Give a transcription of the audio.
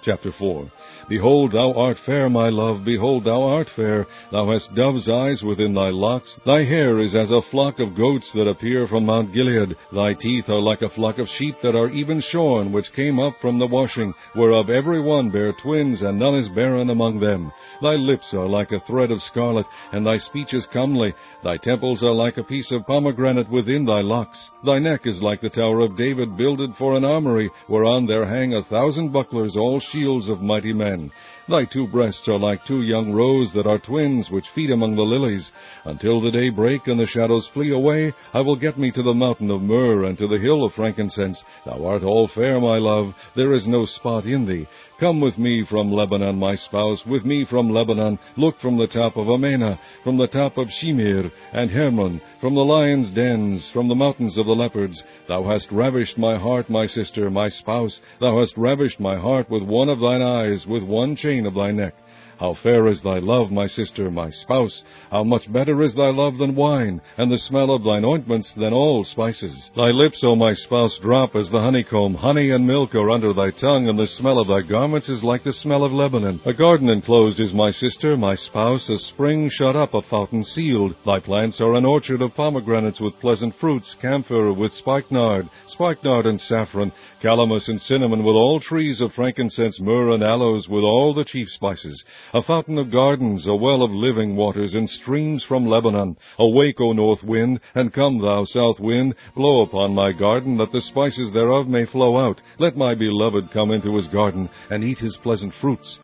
Chapter 4. Behold, thou art fair, my love, behold, thou art fair. Thou hast dove's eyes within thy locks. Thy hair is as a flock of goats that appear from Mount Gilead. Thy teeth are like a flock of sheep that are even shorn, which came up from the washing, whereof every one bare twins, and none is barren among them. Thy lips are like a thread of scarlet, and thy speech is comely. Thy temples are like a piece of pomegranate within thy locks. Thy neck is like the tower of David builded for an armory, whereon there hang 1,000 bucklers, all shields of mighty men. Thy two breasts are like two young roes that are twins, which feed among the lilies. Until the day break and the shadows flee away, I will get me to the mountain of myrrh and to the hill of frankincense. Thou art all fair, my love, there is no spot in thee. Come with me from Lebanon, my spouse, with me from Lebanon. Look from the top of Amana, from the top of Shimir and Hermon, from the lions' dens, from the mountains of the leopards. Thou hast ravished my heart, my sister, my spouse. Thou hast ravished my heart with one of thine eyes, with one chain of thy neck. How fair is thy love, my sister, my spouse! How much better is thy love than wine, and the smell of thine ointments than all spices! Thy lips, O my spouse, drop as the honeycomb. Honey and milk are under thy tongue, and the smell of thy garments is like the smell of Lebanon. A garden enclosed is my sister, my spouse, a spring shut up, a fountain sealed. Thy plants are an orchard of pomegranates with pleasant fruits, camphor with spikenard and saffron, calamus and cinnamon, with all trees of frankincense, myrrh and aloes, with all the chief spices. A fountain of gardens, a well of living waters, and streams from Lebanon. Awake, O north wind, and come, thou south wind. Blow upon my garden, that the spices thereof may flow out. Let my beloved come into his garden, and eat his pleasant fruits.